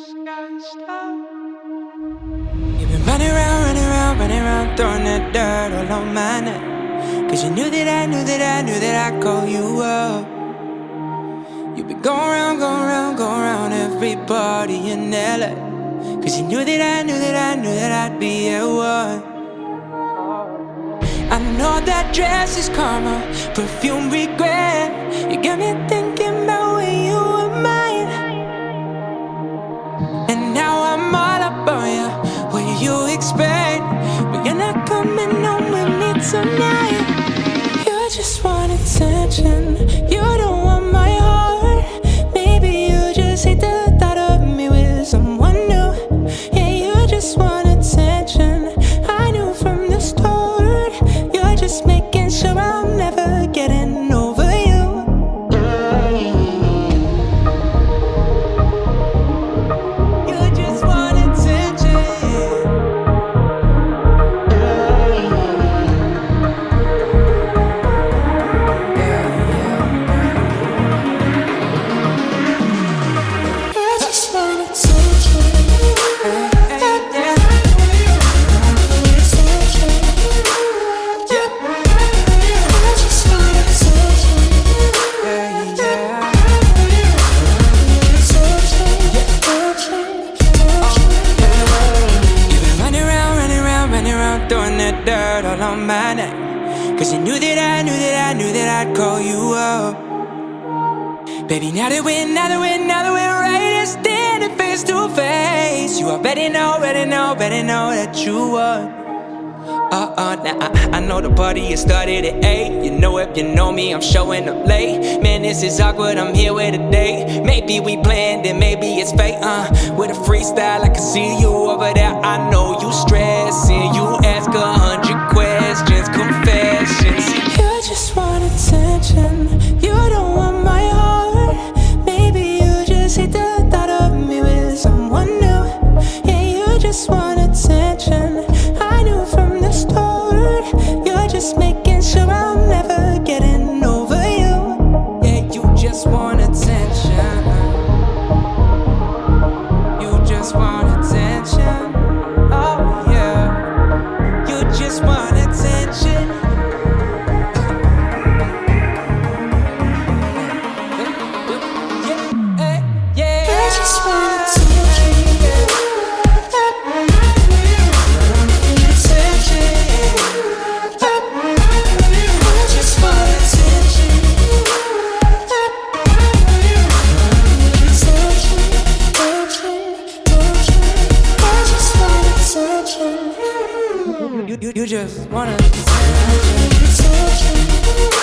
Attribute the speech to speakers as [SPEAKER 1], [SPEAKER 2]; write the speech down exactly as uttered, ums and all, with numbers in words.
[SPEAKER 1] You've been running around, running around, running around, throwing that dirt all on my neck. Cause you knew that I knew that I knew that I'd call you up. You've been going around, going around, going around every party in L A. Cause you knew that I knew that I knew that I'd be at one. I know that dress is karma, perfume regret. You got me thinking about when you were mine. And now I'm all up on you. What do you expect? But you're not coming home with me tonight. You just want attention. You don't want my heart. Maybe you just hate the thought of me with someone new. Yeah, you just want attention. I knew from the start. You're just making sure I'm never getting over you. You just want attention. Throwing that dirt all on my neck. Cause you knew that I knew that I knew that I'd call you up. Baby, now that we're, now that we're, now that we're right here standing face to face, you already know, already know, already know that you would. Uh-uh, now I, I know the party has started at eight. You know if you know me, I'm showing up late. Man, this is awkward, I'm here with a date. Maybe we planned and maybe it's fate, uh with a freestyle, I can see you over there. I know you stressing, you ask a hundred questions, confessions. You just want attention, you don't want my heart. Maybe you just hate the thought of me with someone new. Yeah, you just want attention. I knew from the start. You're just making sure I'm never getting over you. Yeah, you just want attention. You just want attention. Oh yeah, you just want attention. Yeah, yeah, you just want attention. You, you, you just wanna attention.